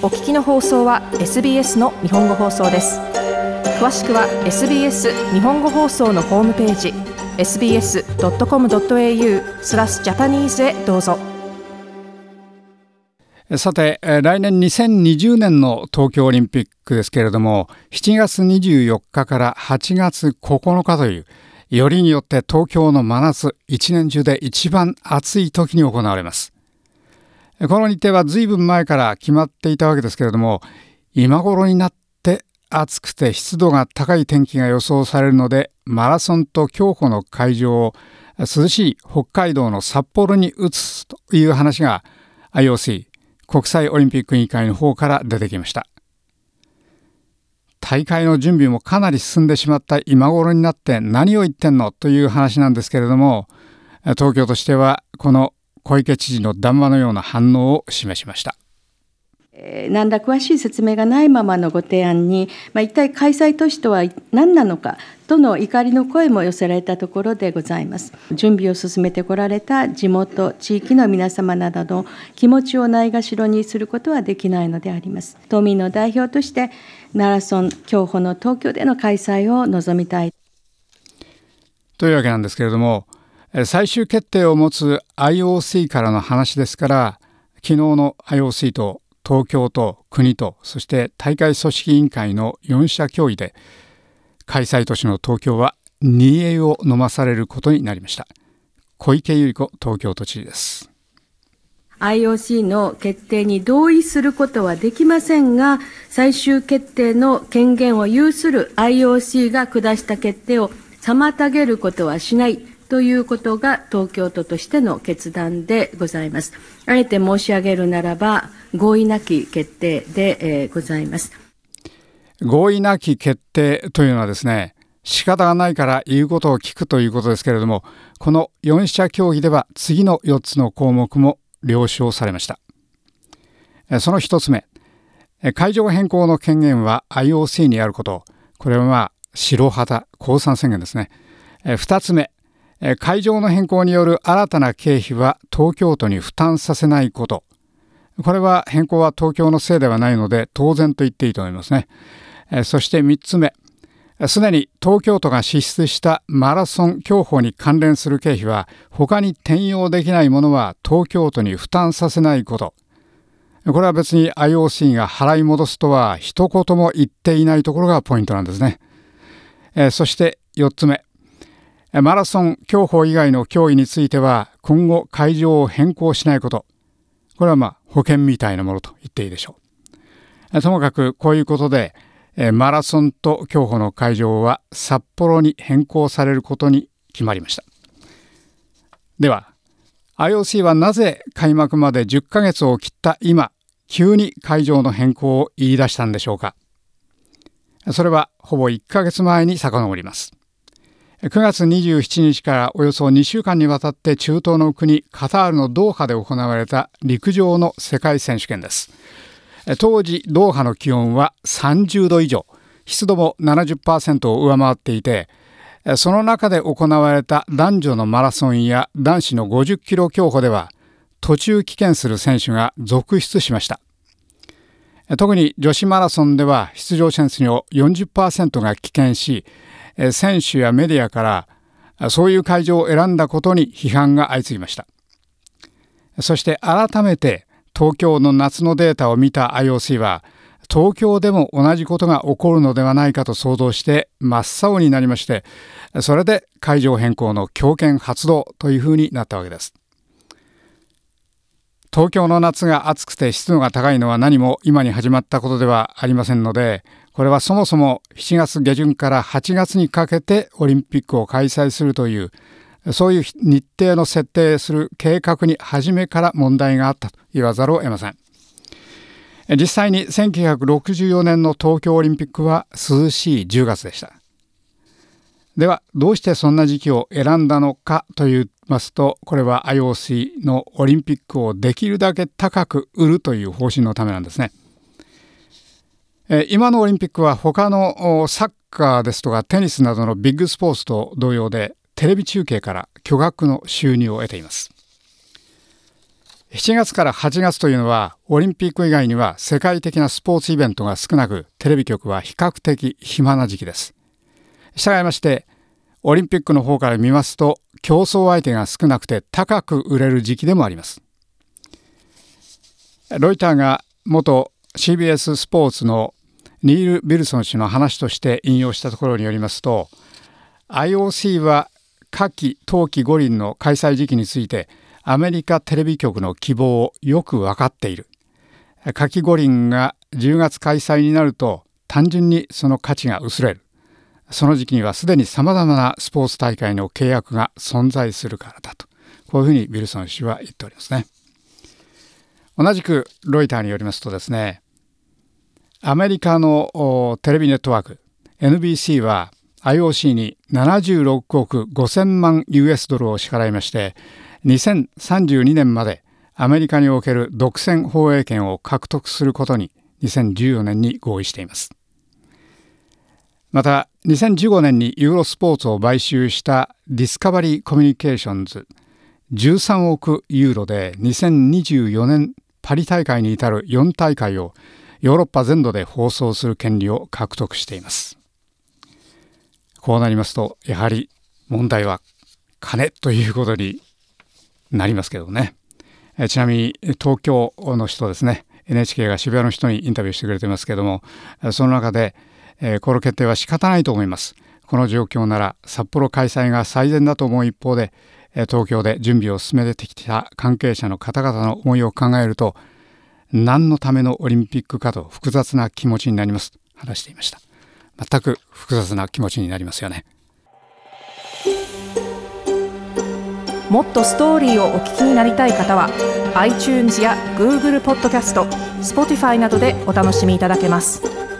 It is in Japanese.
お聞きの放送は SBS の日本語放送です。詳しくは SBS 日本語放送のホームページ sbs.com.au/Japanese へどうぞ。 さて、来年2020年の東京オリンピックですけれども、7月24日から8月9日という、よりによって東京の真夏、一年中で一番暑い時に行われます。この日程は随分前から決まっていたわけですけれども、今頃になって暑くて湿度が高い天気が予想されるので、マラソンと競歩の会場を涼しい北海道の札幌に移すという話が IOC 国際オリンピック委員会の方から出てきました。大会の準備もかなり進んでしまった今頃になって何を言ってんのという話なんですけれども、東京としてはこの小池知事の談話のような反応を示しました。 何ら詳しい説明がないままのご提案に、一体開催都市とは何なのかとの怒りの声も寄せられたところでございます。準備を進めてこられた地元地域の皆様などの気持ちをないがしろにすることはできないのであります。都民の代表としてマラソン競歩の東京での開催を望みたいというわけなんですけれども、最終決定を持つ IOC からの話ですから、昨日の IOC と東京と国とそして大会組織委員会の4者協議で開催都市の東京は煮え湯を飲まされることになりました。小池百合子東京都知事です。 IOC の決定に同意することはできませんが、最終決定の権限を有する IOC が下した決定を妨げることはしないということが東京都としての決断でございます。あえて申し上げるならば合意なき決定で、ございます。 合意なき決定というのはですね、仕方がないから言うことを聞くということですけれども、この4者協議では次の4つの項目も了承されました。その1つ目、会場変更の権限は IOC にあること。これは白旗降参宣言ですね。2つ目、会場の変更による新たな経費は東京都に負担させないこと。これは変更は東京のせいではないので当然と言っていいと思いますね。そして3つ目、すでに東京都が支出したマラソン競歩に関連する経費は他に転用できないものは東京都に負担させないこと。これは別に IOC が払い戻すとは一言も言っていないところがポイントなんですね。そして4つ目、マラソン競歩以外の競技については今後会場を変更しないこと。これは保険みたいなものと言っていいでしょう。ともかくこういうことでマラソンと競歩の会場は札幌に変更されることに決まりました。では IOC はなぜ開幕まで10ヶ月を切った今、急に会場の変更を言い出したんでしょうか。それはほぼ1ヶ月前に遡ります。9月27日からおよそ2週間にわたって中東の国カタールのドーハで行われた陸上の世界選手権です。当時ドーハの気温は30度以上、湿度も 70% を上回っていて、その中で行われた男女のマラソンや男子の50キロ競歩では途中棄権する選手が続出しました。特に女子マラソンでは出場選手の 40% が棄権し、選手やメディアからそういう会場を選んだことに批判が相次ぎました。そして改めて東京の夏のデータを見た IOC は東京でも同じことが起こるのではないかと想像して真っ青になりまして、それで会場変更の強権発動というふうになったわけです。東京の夏が暑くて湿度が高いのは何も今に始まったことではありませんので、これはそもそも7月下旬から8月にかけてオリンピックを開催するという、そういう日程の設定する計画に初めから問題があったと言わざるを得ません。実際に1964年の東京オリンピックは涼しい10月でした。ではどうしてそんな時期を選んだのかと言いますと、これは IOC のオリンピックをできるだけ高く売るという方針のためなんですね。今のオリンピックは他のサッカーですとかテニスなどのビッグスポーツと同様でテレビ中継から巨額の収入を得ています。 7月から8月というのはオリンピック以外には世界的なスポーツイベントが少なく、テレビ局は比較的暇な時期です。したがいましてオリンピックの方から見ますと競争相手が少なくて高く売れる時期でもあります。ロイターが元 CBS スポーツのニール・ウィルソン氏の話として引用したところによりますと、 IOC は夏季冬季五輪の開催時期についてアメリカテレビ局の希望をよく分かっている。夏季五輪が10月開催になると単純にその価値が薄れる。その時期にはすでにさまざまなスポーツ大会の契約が存在するからだと、こういうふうにウィルソン氏は言っておりますね。同じくロイターによりますとですね、アメリカのテレビネットワーク NBC は IOC に76億5000万 US ドルを支払いまして、2032年までアメリカにおける独占放映権を獲得することに2014年に合意しています。また2015年にユーロスポーツを買収したディスカバリーコミュニケーションズ13億ユーロで2024年パリ大会に至る4大会をヨーロッパ全土で放送する権利を獲得しています。こうなりますとやはり問題は金ということになりますけどね。ちなみに東京の人ですね、 NHK が渋谷の人にインタビューしてくれていますけども、その中でこの決定は仕方ないと思います。この状況なら札幌開催が最善だと思う一方で、東京で準備を進めてきた関係者の方々の思いを考えると何のためのオリンピックかと複雑な気持ちになりますと話していました。全く複雑な気持ちになりますよね。 もっとストーリーをお聞きになりたい方は iTunes や Google ポッドキャスト、Spotify などでお楽しみいただけます。